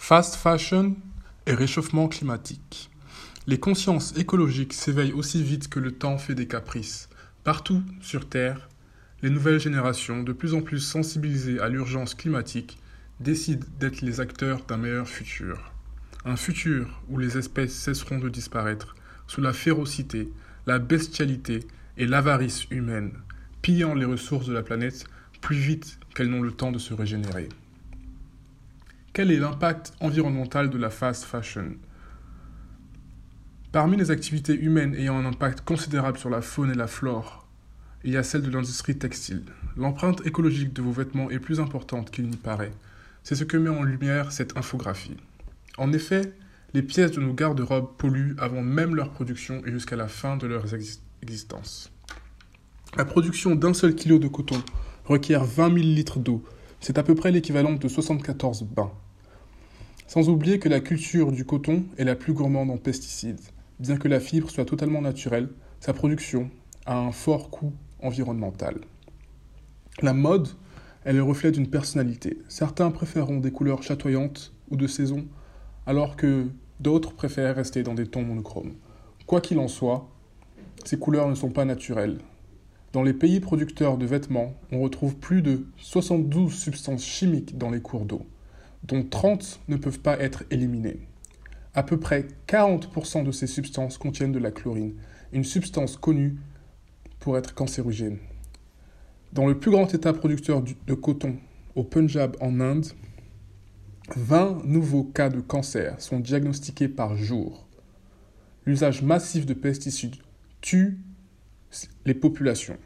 Fast fashion et réchauffement climatique. Les consciences écologiques s'éveillent aussi vite que le temps fait des caprices. Partout sur Terre, les nouvelles générations, de plus en plus sensibilisées à l'urgence climatique, décident d'être les acteurs d'un meilleur futur. Un futur où les espèces cesseront de disparaître sous la férocité, la bestialité et l'avarice humaine, pillant les ressources de la planète plus vite qu'elles n'ont le temps de se régénérer. Quel est l'impact environnemental de la fast fashion ? Parmi les activités humaines ayant un impact considérable sur la faune et la flore, il y a celle de l'industrie textile. L'empreinte écologique de vos vêtements est plus importante qu'il n'y paraît. C'est ce que met en lumière cette infographie. En effet, les pièces de nos garde-robes polluent avant même leur production et jusqu'à la fin de leur existence. La production d'un seul kilo de coton requiert 20 000 litres d'eau. C'est à peu près l'équivalent de 74 bains. Sans oublier que la culture du coton est la plus gourmande en pesticides. Bien que la fibre soit totalement naturelle, sa production a un fort coût environnemental. La mode est le reflet d'une personnalité. Certains préféreront des couleurs chatoyantes ou de saison, alors que d'autres préfèrent rester dans des tons monochromes. Quoi qu'il en soit, ces couleurs ne sont pas naturelles. Dans les pays producteurs de vêtements, on retrouve plus de 72 substances chimiques dans les cours d'eau, dont 30 ne peuvent pas être éliminées. À peu près 40% de ces substances contiennent de la chlorine, une substance connue pour être cancérigène. Dans le plus grand État producteur de coton, au Punjab en Inde, 20 nouveaux cas de cancer sont diagnostiqués par jour. L'usage massif de pesticides tue les populations.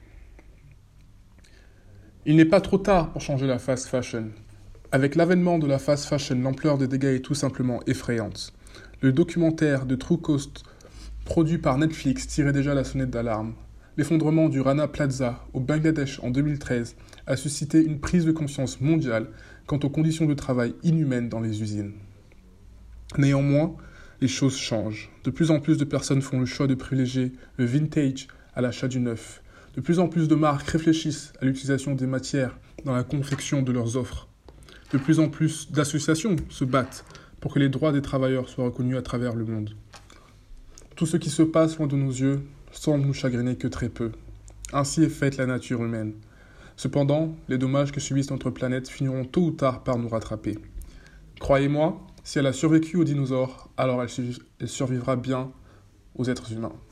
Il n'est pas trop tard pour changer la fast fashion. Avec l'avènement de la fast fashion, l'ampleur des dégâts est tout simplement effrayante. Le documentaire de True Cost, produit par Netflix, tirait déjà la sonnette d'alarme. L'effondrement du Rana Plaza au Bangladesh en 2013 a suscité une prise de conscience mondiale quant aux conditions de travail inhumaines dans les usines. Néanmoins, les choses changent. De plus en plus de personnes font le choix de privilégier le vintage à l'achat du neuf. De plus en plus de marques réfléchissent à l'utilisation des matières dans la confection de leurs offres. De plus en plus d'associations se battent pour que les droits des travailleurs soient reconnus à travers le monde. Tout ce qui se passe loin de nos yeux semble nous chagriner que très peu. Ainsi est faite la nature humaine. Cependant, les dommages que subissent notre planète finiront tôt ou tard par nous rattraper. Croyez-moi, si elle a survécu aux dinosaures, alors elle survivra bien aux êtres humains.